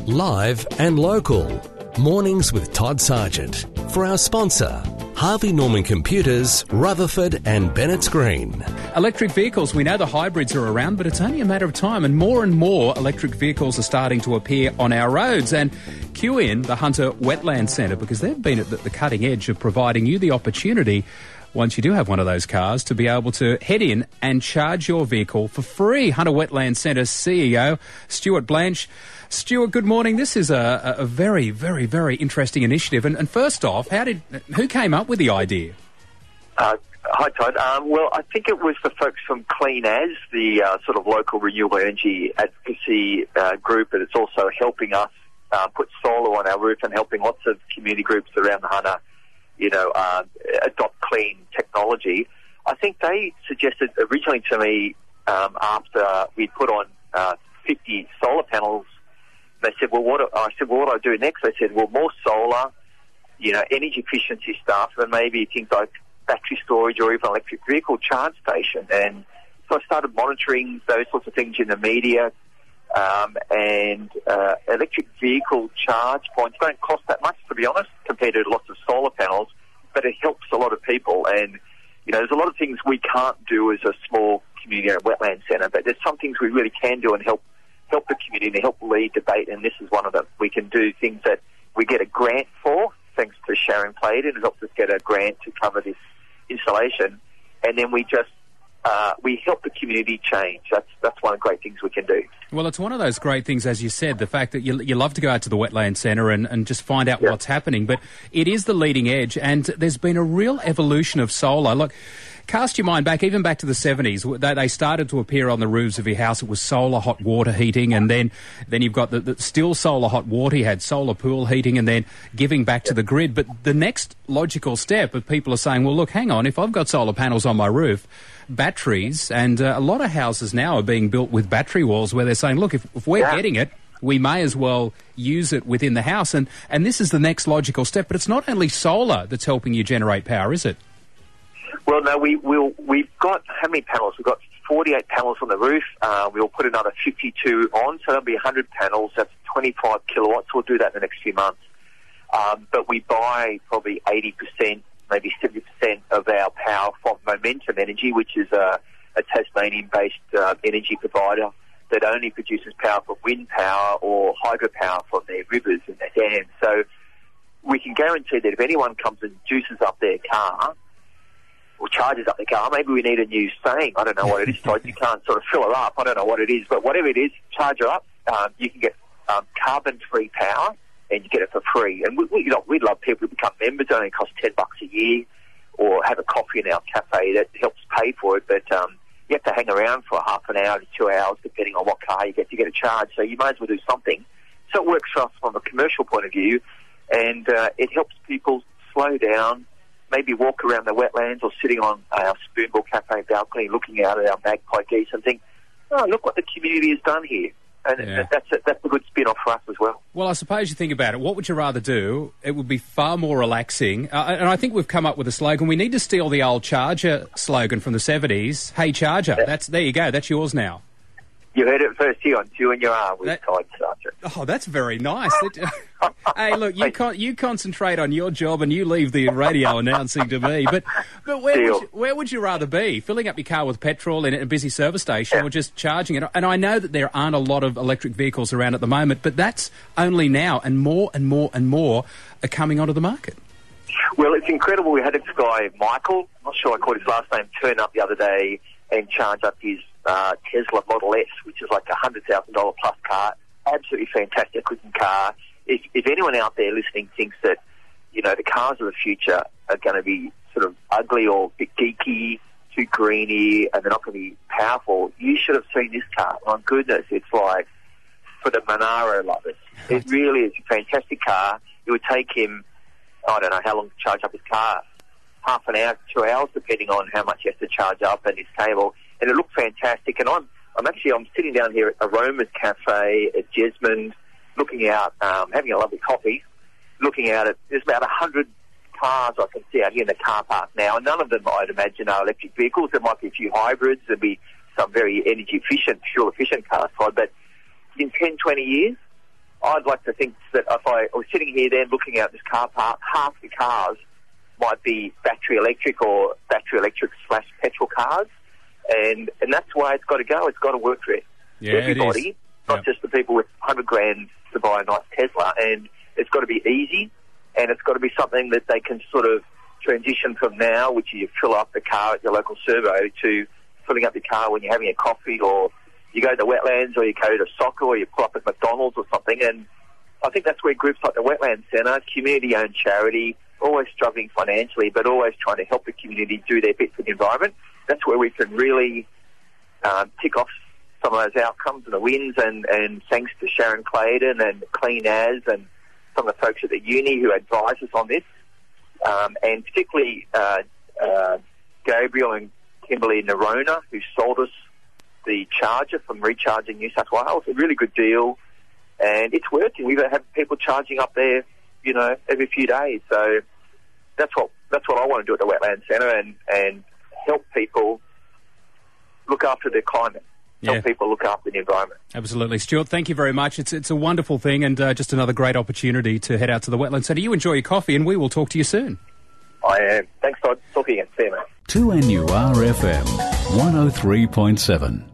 Live and local. Mornings with Todd Sargent. For our sponsor, Harvey Norman Computers, Rutherford and Bennett's Green. Electric vehicles, we know the hybrids are around, but it's only a matter of time, and more electric vehicles are starting to appear on our roads. And cue in the Hunter Wetland Centre, because they've been at the cutting edge of providing you the opportunity, once you do have one of those cars, to be able to head in and charge your vehicle for free. Hunter Wetland Centre CEO Stuart Blanche. Stuart, good morning. This is a very, very, very interesting initiative. And first off, who came up with the idea? Hi, Todd. Well, I think it was the folks from Clean As, the sort of local renewable energy advocacy group, and it's also helping us put solar on our roof and helping lots of community groups around the Hunter, adopt clean technology. I think they suggested originally to me, after we put on 50 solar panels, they said, what do I do next? They said, well, more solar, energy efficiency stuff, and maybe things like battery storage or even electric vehicle charge station. And so I started monitoring those sorts of things in the media, and electric vehicle charge points don't cost that much, to be honest, compared to lots of solar panels, but it helps a lot of people. And, there's a lot of things we can't do as a small community wetland centre, but there's some things we really can do and help the community and help lead debate, and this is one of them. We can do things that we get a grant for, thanks to Sharon Playden, who helped us get a grant to cover this installation, and then we just we help the community change. That's one of the great things we can do. Well, it's one of those great things, as you said, the fact that you love to go out to the Wetland Centre and just find out what's happening, but it is the leading edge, and there's been a real evolution of solar. Look, cast your mind back, even back to the 70s. They started to appear on the roofs of your house. It was solar hot water heating, and then you've got the still solar hot water. You had solar pool heating, and then giving back to the grid. But the next logical step of people are saying, well, look, hang on, if I've got solar panels on my roof, batteries, and a lot of houses now are being built with battery walls where they're saying, look, if we're getting it, we may as well use it within the house. And this is the next logical step. But it's not only solar that's helping you generate power, is it? Well, no, we've got, how many panels? We've got 48 panels on the roof. We'll put another 52 on, so there'll be 100 panels. That's 25 kilowatts. We'll do that in the next few months. But we buy probably 80%, maybe 70% of our power from Momentum Energy, which is a Tasmanian-based energy provider that only produces power from wind power or hydropower from their rivers and their dams. So we can guarantee that if anyone comes and juices up their car or charges up the car, maybe we need a new saying. I don't know what it is, Todd. You can't sort of fill her up. I don't know what it is, but whatever it is, charge her up. You can get carbon-free power, and you get it for free. And we'd love people to become members. It only costs $10 a year, or have a coffee in our cafe that helps pay for it. But you have to hang around for half an hour to 2 hours, depending on what car you get to get a charge. So you might as well do something. So it works for us from a commercial point of view, and it helps people slow down, maybe walk around the wetlands or sitting on our Spoonbill Cafe balcony looking out at our magpie geese and think, oh, look what the community has done here. And that's a good spin-off for us as well. Well, I suppose you think about it. What would you rather do? It would be far more relaxing. And I think we've come up with a slogan. We need to steal the old Charger slogan from the 70s. Hey, Charger. Yeah. There you go. That's yours now. You heard it first here on Two in Your Arm with Todd Sargent. Oh, that's very nice. Hey, look, you concentrate on your job and you leave the radio announcing to me. But where would you rather be? Filling up your car with petrol in a busy service station or just charging it? And I know that there aren't a lot of electric vehicles around at the moment, but that's only now, and more and more and more are coming onto the market. Well, it's incredible. We had this guy, Michael, I'm not sure I caught his last name, turn up the other day and charge up his Tesla Model S, which is like a $100,000 plus car. Absolutely fantastic looking car. If anyone out there listening thinks that, the cars of the future are going to be sort of ugly or a bit geeky, too greeny, and they're not going to be powerful, you should have seen this car. My goodness, it's like for the Monaro lovers. It really is a fantastic car. It would take him, I don't know how long to charge up his car. Half an hour, 2 hours, depending on how much he has to charge up and his cable. And it looked fantastic. And I'm sitting down here at Aroma's Cafe at Jesmond, looking out, having a lovely coffee, looking out at, there's about 100 cars I can see out here in the car park now. And none of them, I'd imagine, are electric vehicles. There might be a few hybrids. There'll be some very energy efficient, fuel efficient cars. But in 10, 20 years, I'd like to think that if I was sitting here then looking out this car park, half the cars might be battery electric or battery electric / petrol cars. And that's why it's got to go. It's got to work for everybody, not just the people with $100,000 to buy a nice Tesla. And it's got to be easy, and it's got to be something that they can sort of transition from now, which you fill up the car at your local servo, to filling up your car when you're having a coffee, or you go to the wetlands, or you go to soccer, or you pull up at McDonald's or something. And I think that's where groups like the Wetlands Centre, community-owned charity, always struggling financially, but always trying to help the community do their bit for the environment. That's where we can really tick off some of those outcomes and the wins, and thanks to Sharon Claydon and Clean As and some of the folks at the uni who advise us on this, and particularly Gabriel and Kimberly Nerona, who sold us the charger from Recharging New South Wales. A really good deal, and it's working. We've had people charging up there, every few days. So that's what I want to do at the Wetlands Centre, and help people look after their climate. Help people look after the environment. Absolutely. Stuart, thank you very much. It's a wonderful thing, and just another great opportunity to head out to the Wetlands Centre. You enjoy your coffee, and we will talk to you soon. I am. Thanks, Todd. Talk again. See you, mate. 2NURFM 103.7.